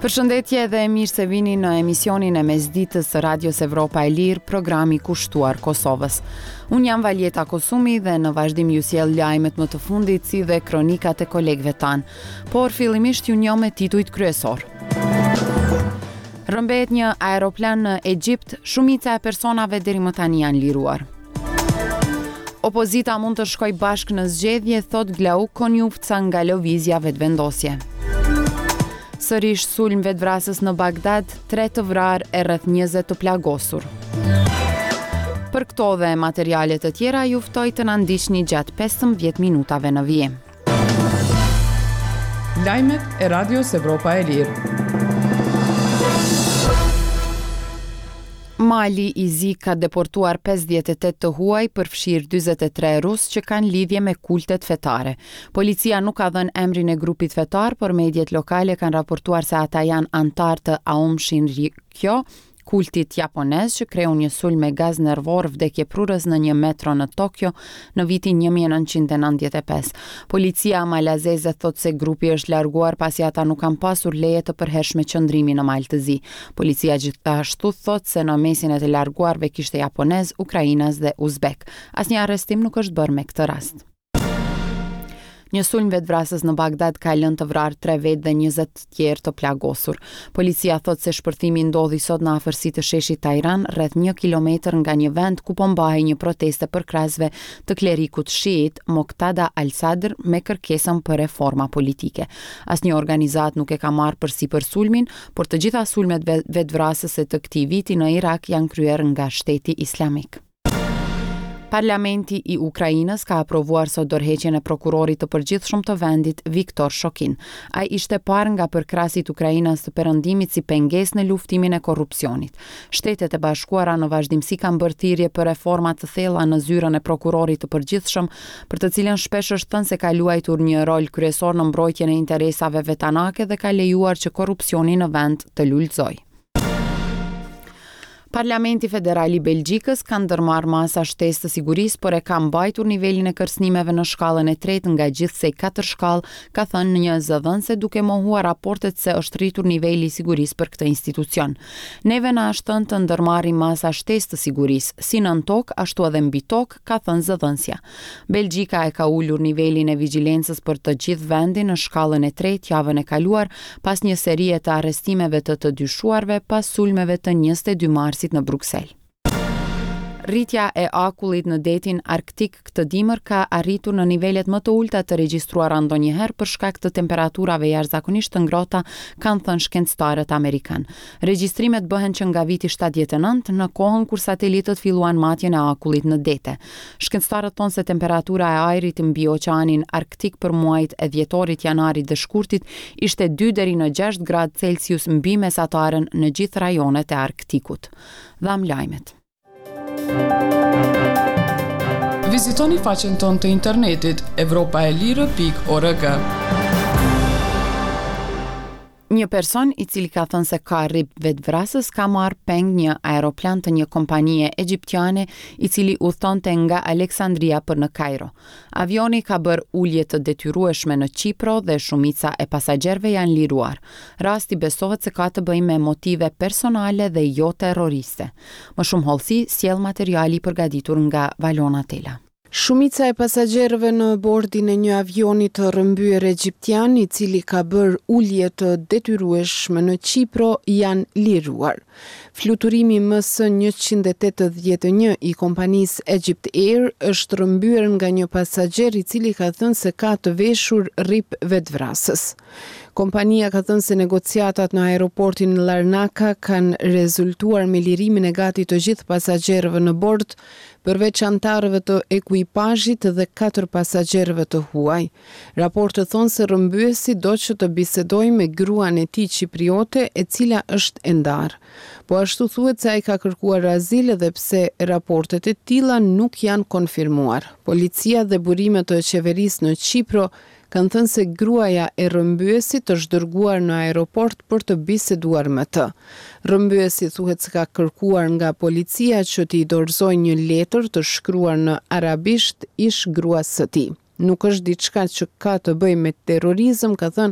Përshëndetje dhe mirë se vini në emisionin e mesditës së Radios Evropa e Lirë, programi kushtuar Kosovës. Unë jam Valjeta Kosumi dhe në vazhdim ju sjell lajmet më të fundit si dhe kronikat e kolegëve tanë, por fillimisht ju njoh me titujt kryesor. Rëmbehet një aeroplan në Egjipt, shumica e personave deri më tani janë liruar. Opozita mund të shkojë bashkë në zgjedhje, thot Glauk Konjufca nga lëvizja vetëvendosje. Sërish sulm vetvrasës në Bagdad, 3 të vrarë e rreth 20 të plagosur. Për këto dhe materiale të tjera ju ftoj të na ndiqni gjatë 15 minutave në vijim. Lajmet e Radios Evropa e Lirë. Mali i Zi ka deportuar 58 të huaj, përfshirë 43 rus që kanë lidhje me kultet fetare. Policia nuk ka dhënë emrin e grupit fetar, por mediat lokale kanë raportuar se ata janë antar të Aum Shinrikyo, kultit japonez që kreu një sulm me gaz nervor vdekje prurës në një metro në Tokyo në vitin 1995. Policia malazeze thot se grupi është larguar pasi ata nuk kanë pasur leje të përhershme qëndrimi në Mal të Zi. Policia gjithashtu thot se në mesin e të larguarve kishte japonez, ukrainas dhe uzbek. Asnjë arrestim nuk është bërë me këtë rast. Një sulm vetvrasës në Bagdad ka lënë të vrarë 3 vetë dhe 20 të tjerë të plagosur. Policia thot se shpërthimi ndodhi sot në afërsi të sheshit Tajran, rreth 1 kilometër nga një vend ku po mbahej një proteste për krahasve të klerikut shiit Moqtada al-Sadr me kërkesën për reforma politike. Asnjë organizat nuk e ka marrë përsipër sulmin, por të gjitha sulmet vetvrasëse të këtij viti në Irak janë kryer nga Shteti Islamik. Parlamenti i Ukrainës ka aprovuar sot dorëheqjen e prokurorit të përgjithshëm të vendit Viktor Shokin. Ai ishte parë nga përkrasit Ukrainës të perëndimit si pengesë në luftimin e korrupsionit. Shtetet e Bashkuara në vazhdimsi kanë bërë thirrje për reforma të thella në zyrën e prokurorit të përgjithshëm, për të cilën shpesh është thënë se ka luajtur një rol kryesor në mbrojtjen e interesave vetanake dhe ka lejuar që korrupsioni në vend të lulëzojë. Parlamenti Federal i Belgjikës ka ndërmarrë masa shtesë të sigurisë, por e ka mbajtur nivelin e kërcënimeve në shkallën e 3 nga gjithsej 4 shkallë, ka thënë një zëdhënëse duke mohuar raportet se është rritur niveli i sigurisë për këtë institucion. Neve na është thënë të ndërmarrim masa shtesë të sigurisë, si nën tokë ashtu edhe mbi tokë, ka thënë zëdhënësja. Belgjika e ka ulur nivelin e vigjilencës për të gjithë vendin në shkallën e 3 javën e kaluar, pas një serie të arrestimeve të dyshuarve pas sulmeve të 22 marsit në Bruksel. Rritja e akullit në detin arktik këtë dimër ka arritur në nivelet më të ulta të regjistruara ndonjëherë për shkak të temperaturave jashtëzakonisht të ngrohta, kanë thënë shkencëtarët amerikan. Regjistrimet bëhen që nga viti 79 në kohën kur satelitët filluan matjen e akullit në dete. Shkencëtarët thonë se temperatura e ajrit mbi oqeanin arktik për muajt e dhjetorit, janarit dhe shkurtit ishte 2 deri në 6 gradë Celsius mbi mesataren në gjithë rajonet e Arktikut. Dham lajmet. Vizitoni faqen tonë të internetit evropaelire.org. Një person i cili ka thënë se ka rrip vetvrasës ka marrë peng një aeroplan të një kompanie egjiptiane i cili udhtonte nga Aleksandria për në Kairo. Avioni ka bërë ulje të detyrueshme në Qipro dhe shumica e pasagerëve janë liruar. Rasti besohet se ka të bëjë me motive personale dhe jo terroriste. Më shumë hollësi sjell materiali i përgatitur nga Valona Tela. Shumica e pasagerëve në bordin e një avioni të rrëmbyer egjiptian i cili ka bërë ulje të detyrueshme në Qipro janë liruar. Fluturimi MS-181 i kompanisë Egypt Air është rrëmbyer nga një pasagjer i cili ka thënë se ka të veshur rrip vetvrasës. Kompania ka thënë se negociatat në aeroportin Larnaca kanë rezultuar me lirimin e gati të gjithë pasagerëve në bord, përveç antarëve të ekuipazhit dhe 4 pasagerëve të huaj. Raportet thonë se rrëmbyesi do që të bisedojë me gruan e tij qipriote, e cila është e ndarë. Po ashtu thuhet se ai ka kërkuar azil edhe pse raportet e tilla nuk janë konfirmuar. Policia dhe burimet të qeverisë në Qipro kanë thënë se gruaja e rrëmbyesit është dërguar në aeroport për të biseduar me të. Rrëmbyesi thuhet se ka kërkuar nga policia që t'i dorëzojë një letër të shkruar në arabisht ish gruas së tij. Nuk është diçka që ka të bëjë me terrorizëm, ka thënë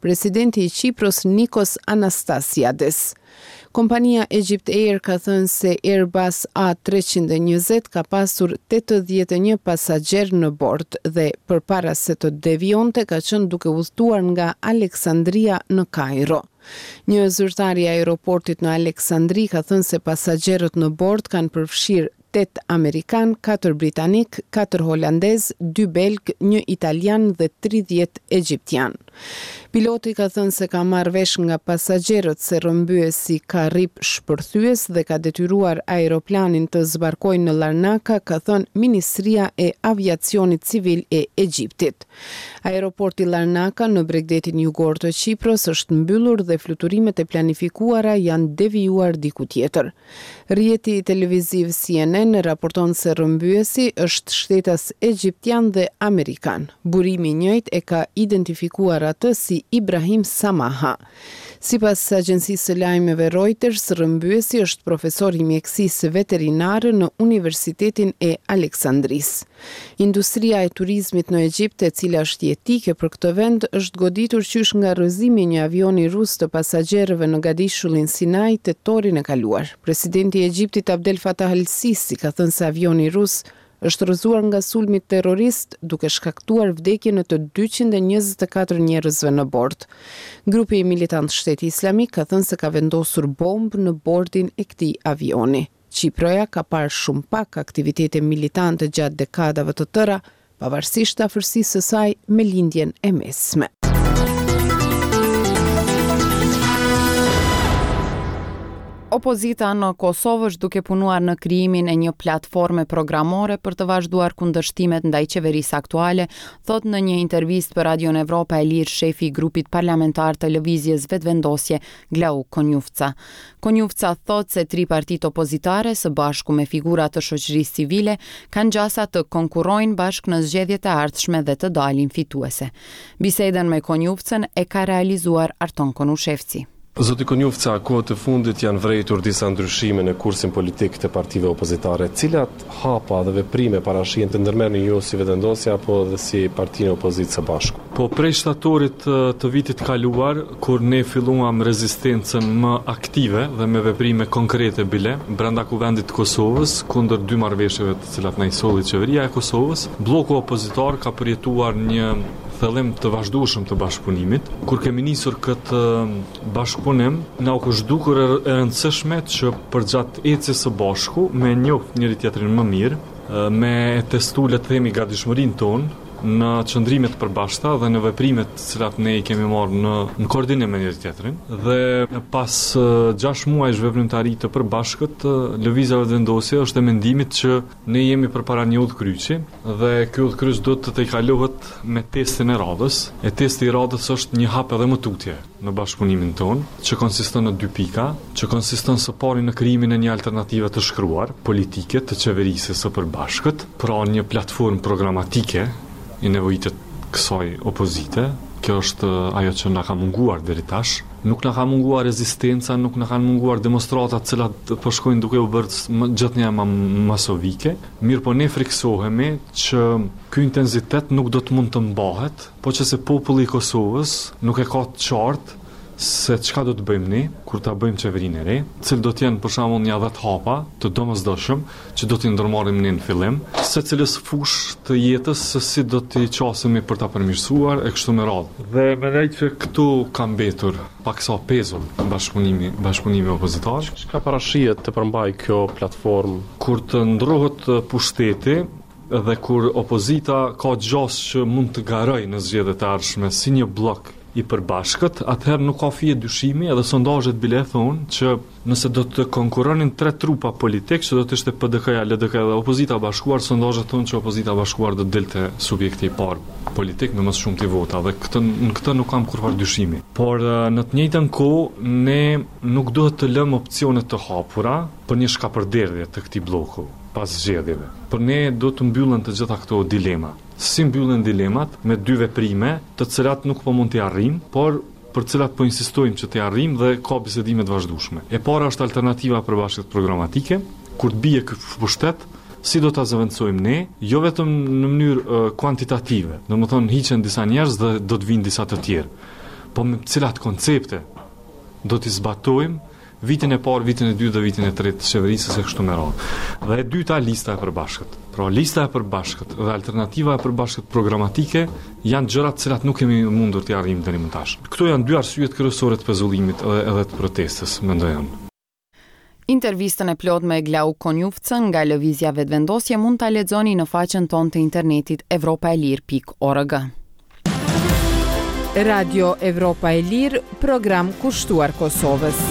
presidenti i Qipros Nikos Anastasiades. Kompania Egypt Air ka thënë se Airbus A320 ka pasur 81 pasagjer në bord dhe përpara se të devionte ka qenë duke udhëtuar nga Aleksandria në Kairo. Një zyrtar i aeroportit në Aleksandri ka thënë se pasagjerët në bord kanë përfshirë 8 Amerikan, 4 Britanik, 4 Holandez, 2 Belg, 1 Italian dhe 30 Egjiptian. Piloti ka thënë se ka marrë vesh nga pasagjerët se rrëmbyesi ka rrip shpërthyes dhe ka detyruar aeroplanin të zbarkojnë në Larnaka, ka thënë Ministria e Aviacionit Civil e Egjiptit. Aeroporti Larnaka në Bregdetin jugor të Qipros është mbyllur dhe fluturimet e planifikuara janë devijuar diku tjetër. Rrjeti televiziv CNN raporton se rrëmbyesi është shtetas egjiptian dhe amerikan. Burimi i njëjtë e ka identifikuar atë si Ibrahim Samaha. Sipas agjensisë së lajmeve Reuters, rrëmbyesi është profesor i mjekësisë veterinare në Universitetin e Aleksandrisë. Industria e turizmit në Egjipt, e cila është jetike për këtë vend, është goditur qysh nga rrëzimi një avioni rus të pasagjerëve në Gadishullin Sinai tetorin e kaluar. Presidenti i Egjiptit Abdel Fattah el-Sisi ka thënë se avioni rus është rrëzuar nga sulmi terrorist duke shkaktuar vdekjen e të 224 njerëzve në bord. Grupi i militant Shteti Islamik ka thënë se ka vendosur bombë në bordin e këtij avioni. Qiproja ka parë shumë pak aktivitete militante gjatë dekadave të tëra, pavarësisht afërsisë së saj me lindjen e mesme. Opozita në Kosovë është duke punuar në krijimin e një platforme programore për të vazhduar kundërshtimet ndaj qeverisë aktuale, thot në një intervistë për Radion Evropa e Lirë shefi i grupit parlamentar të lëvizjes Vetvendosje, Glau Konjufca. Konjufca thot se 3 partitë opozitare së bashku me figura të shoqërisë civile kanë gjasa të konkurrojnë bashkë në zgjedhjet e ardhshme dhe të dalin fituese. Bisedën me Konjufcën e ka realizuar Arton Konushevci. Zoti Konjufca, kohët e fundit janë vrejtur disa ndryshime në kursin politik të partive opozitare. Cilat hapa dhe veprime parashihen të ndërmerrni ju si Vetvendosja apo dhe si partinë opozitës së bashku? Po prej shtatorit të vitit kaluar, kur ne filluam rezistencën më aktive dhe me veprime konkrete bile, brenda kuvendit të Kosovës, kundër 2 marrëveshjeve të cilat na i solli qeveria e Kosovës, bloku opozitar ka përjetuar një thellim të vazhdueshëm të bashkëpunimit. Kur kemi nisur këtë bashkëpunim, na u zhdukur e rëndësishme që përgjatë ecjes së bashku me njoft njëri tjetrin më mirë, me testu le të themi gatishmërinë tonë në qëndrimet përbashkëta dhe në veprimet të cilat ne i kemi marrë në koordinim me njëri tjetrin. Dhe pas 6 muajsh veprimtari të përbashkët, lëvizja Vetvendosje është e mendimit që ne jemi përpara një udhkryqi dhe ky udhkryq do të kalohet me testin e radhës. E testi i radhës është një hap edhe më tutje në bashkëpunimin ton, që konsiston në 2 pika, që konsiston së pari në krijimin e një alternative të shkruar politike të qeverisë së përbashkët, pra një platformë programatike i nevojitet kësaj opozite. Kjo është ajo që na ka munguar deri tash. Nuk na ka munguar rezistenca, nuk na kanë munguar demonstratat të cilat po shkojnë duke u bërë gjithnjë masovike. Mirë po ne friksohemi që ky intensitet nuk do të mund të mbahet, po që se populli i Kosovës nuk e ka të qartë se çka do të bëjmë ne kur ta bëjmë qeverinë e re, cilë do të jenë për shembull një 10 hapa të domosdoshëm që do t'i ndërmarrim ne në fillim, secilës fushë të jetës se si do t'i qasemi për ta përmirësuar e kështu me radhë. Dhe mendoj që këtu ka mbetur paksa pezull bashkëpunimi opozitar. Çka parashihet të përmbajë kjo platformë kur të ndrohet pushteti dhe kur opozita ka gjasë që mund të garojë në zgjedhjet e ardhshme si një blok i përbashkët, atëherë nuk ka fije dyshimi edhe sondazhet bile thonë që nëse do të konkurronin 3 trupa politik, që do të ishte PDK-ja, LDK dhe opozita bashkuar, sondazhet thonë që opozita bashkuar do të delte subjekti i parë politik me më shumë të vota dhe në këtë nuk kam kurrë dyshimi. Por në të njëjtën kohë ne nuk duhet të lëmë opsione të hapura për një shkapërderdhje të këtij bloku pas zgjedhjeve. Por ne do të mbyllen të gjitha këto dilema. Si mbyllen dilemat me 2 veprime, të cilat nuk po mund t'i arrijmë, por për cilat po insistojmë që t'i arrijmë dhe ka bisedime të vazhdueshme. E para është alternativa përbashkët programatike, kur të bie ky pushtet, si do ta zëvendësojmë ne, jo vetëm në mënyrë kuantitative, domethënë hiqen disa njerëz dhe do të vinë disa të tjerë, po me cilat koncepte do t'i zbatojmë vitin e parë, vitin e dytë dhe vitin e tretë të qeverisë e kështu me radhë. Dhe e dyta, lista e përbashkët. Pra, lista e përbashkët dhe alternativa e përbashkët programatike janë gjërat të cilat nuk kemi mundur t'i arrijmë deri më tash. Këto janë dy arsyet kryesore të pezullimit edhe të protestës, mendoj unë. Intervistën e plot me Glau Konjufcën nga lëvizja vetëvendosje mund ta lexoni në faqen tonë të internetit evropaelir.org. Radio Evropa e Lirë, program kushtuar Kosovës.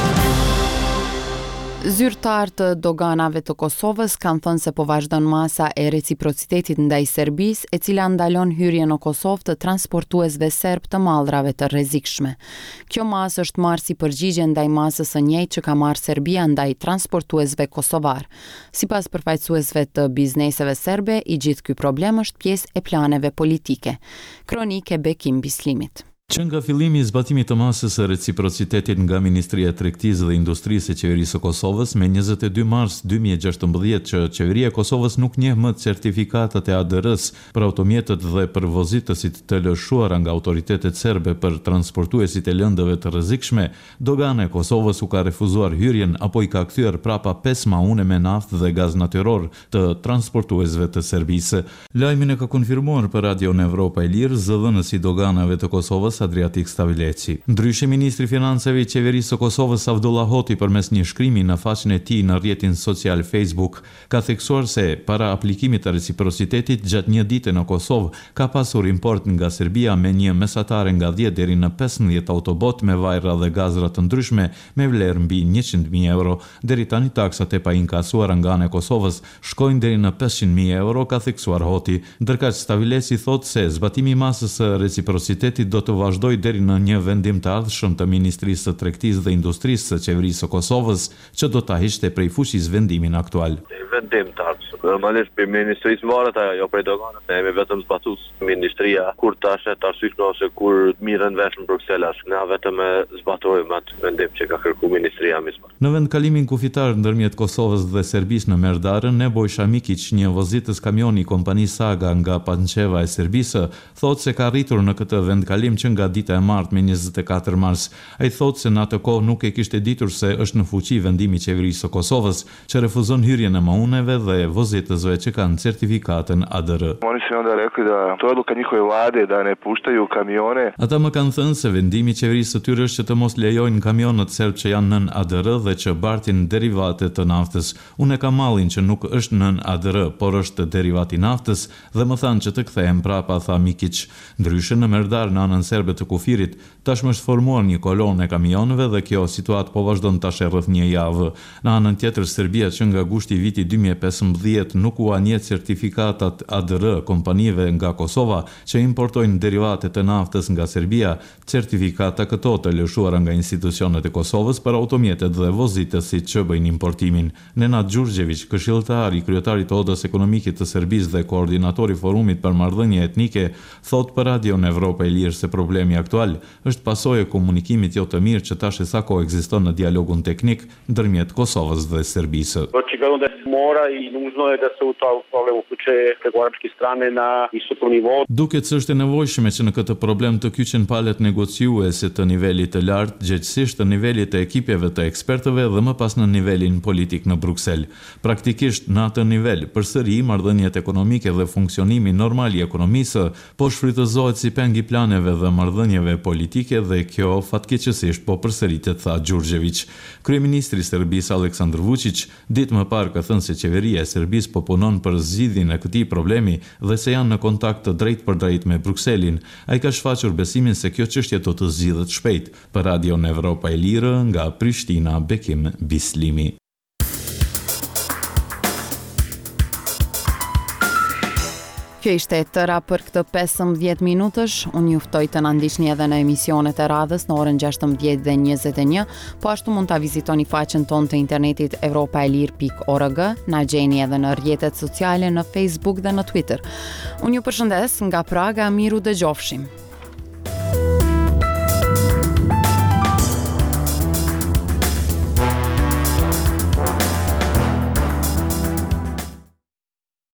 Zyrtar të doganave të Kosovës kanë thënë se po vazhdon masa e reciprocitetit ndaj Serbisë, e cila ndalon hyrjen në Kosovë të transportuesve serb të mallrave të rrezikshme. Kjo masë është marrë si përgjigje ndaj masës së njëjtë që ka marrë Serbia ndaj transportuesve kosovar. Sipas përfaqësuesve të bizneseve serbe, i gjithë ky problem është pjesë e planeve politike. Kronikë e Bekim Bislimit. Që nga fillimi i zbatimit të masës së reciprocitetit nga Ministria e Tregtisë dhe Industrisë e Qeverisë së Kosovës me 22 mars 2016 që qeveria e Kosovës nuk njeh më certifikatat e ADR-s për automjetët dhe për vozitësit të lëshuara nga autoritetet serbe për transportuesit e lëndëve të rrezikshme, dogana e Kosovës u ka refuzuar hyrjen apo i ka kthyer prapa 5 maune me naftë dhe gaz natyror të transportuesve të Serbisë. Lajmin e ka konfirmuar për Radio Evropa e Lirë zëdhënësi doganave të Kosovës Adriatik Stavileci. Ndryshe ministri financave i qeverisë së Kosovës Avdullah Hoti përmes një shkrimi në faqen e tij në rrjetin social Facebook ka theksuar se para aplikimit të reciprocitetit gjatë një dite në Kosovë ka pasur import nga Serbia me një mesatare nga 10 deri në 15 autobot me vajra dhe gazra të ndryshme me vlerë mbi 100.000 euro. Deri tani taksat e painkasuara nga ana e Kosovës shkojnë deri në 500.000 euro, ka theksuar Hoti. Ndërkaq Stavileci thotë se zbatimi i masës së reciprocitetit do të vazhdoj deri në një vendim të ardhshëm të Ministrisë së Tregtisë dhe Industrisë së Qeverisë së Kosovës, që do ta hiqte prej fuqis vendimin aktual. Vendim të ardhshëm. Normalisht për Ministrisë varet ajo prej doganave, ne jemi vetëm zbatues. Ministria kur tash të arsysh ose kur mirën vesh në Bruxelles, ne vetëm zbatojmë atë vendim që ka kërkuar Ministria misma. Në vendkalimin kufitar ndërmjet Kosovës dhe Serbisë në Merdarën, Nebojša Mikić, një vozitës kamioni kompanisë Saga nga Pančeva e Serbisë, thotë se ka arritur në këtë vendkalim që nga dita e martë me 24 mars. Ai thotë se në atë kohë nuk e kishte ditur se është në fuqi vendimi i qeverisë së Kosovës që refuzon hyrjen e mauneve dhe vozitësve që kanë certifikatën ADR. Ata më kanë thënë se vendimi i qeverisë së tyre është që të mos lejojnë kamionët serb që janë nën ADR dhe që bartin derivate të naftës. Unë kam mallin që nuk është nën ADR, por është derivati naftës dhe më thanë që të kthehem prapa, tha Mikić. Ndryshe në Merdar në anën serbe të kufirit, tashmë është formuar një kolonë e kamionëve dhe kjo situatë po vazhdon tash rreth një javë. Në anën tjetër, Serbia që nga gushti i vitit 2015 nuk u anjet certifikatat ADR kompanive nga Kosova që importojnë derivate të naftës nga Serbia, certifikata këto të lëshuara nga institucionet e Kosovës për automjetet dhe vozitësit që bëjnë importimin. Nenad Gjurgjević, këshilltar i kryetarit të Odës Ekonomike të Serbisë dhe koordinatori forumit për marrëdhënie etnike, thot për Radio Evropa e Lirë se problemi aktual është pasojë e komunikimit jo të mirë që tash e sa kohë ekziston në dialogun teknik ndërmjet Kosovës dhe Serbisë. Duket se është e nevojshme që në këtë problem të kyçen palët negociuese të nivelit të lartë, gjithsesi të nivelit të ekipeve të ekspertëve dhe më pas në nivelin politik në Bruksel. Praktikisht në atë nivel, përsëri marrëdhëniet ekonomike dhe funksionimi normal i ekonomisë po shfrytëzohet si peng i planeve dhe marrëdhënieve politike dhe kjo fatkeqësisht po përsëritet, tha Gjurgjević. Kryeministri i Serbisë Aleksandar Vučić ditë më parë ka thënë se qeveria e Serbisë po punon për zgjidhjen e këtij problemi dhe se janë në kontakt të drejtë për drejtë me Brukselin. Ai ka shfaqur besimin se kjo çështje do të zgjidhet shpejt. Për Radio Evropa e Lirë nga Prishtina, Bekim Bislimi. Kjo ishte e tëra për këtë 15 minutësh. Unë juftoj të na ndiqni edhe në emisionet e radhës në orën 16 dhe 21, po ashtu mund ta vizitoni faqen tonë të internetit evropaelir.org, na gjeni edhe në rrjetet sociale në Facebook dhe në Twitter. Unë ju përshëndes nga Praga, miru dëgjofshim.